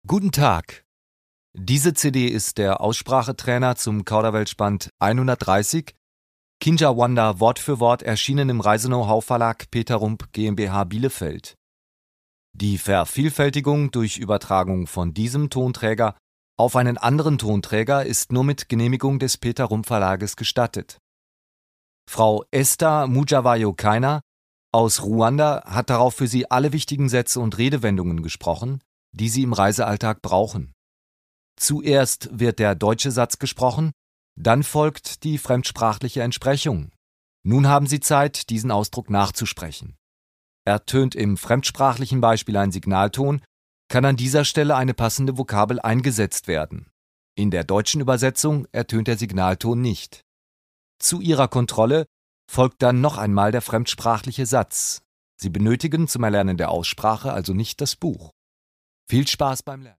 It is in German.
Guten Tag. Diese CD ist der Aussprachetrainer zum Kauderwelsch-Band 130, Kinja-Wanda Wort für Wort, erschienen im Reise-Know-how-Verlag Peter Rump GmbH Bielefeld. Die Vervielfältigung durch Übertragung von diesem Tonträger auf einen anderen Tonträger ist nur mit Genehmigung des Peter Rump Verlages gestattet. Frau Esther Mujawayo-Kaina aus Ruanda hat darauf für Sie alle wichtigen Sätze und Redewendungen gesprochen, die Sie im Reisealltag brauchen. Zuerst wird der deutsche Satz gesprochen, dann folgt die fremdsprachliche Entsprechung. Nun haben Sie Zeit, diesen Ausdruck nachzusprechen. Ertönt im fremdsprachlichen Beispiel ein Signalton, kann an dieser Stelle eine passende Vokabel eingesetzt werden. In der deutschen Übersetzung ertönt der Signalton nicht. Zu Ihrer Kontrolle folgt dann noch einmal der fremdsprachliche Satz. Sie benötigen zum Erlernen der Aussprache also nicht das Buch. Viel Spaß beim Lernen!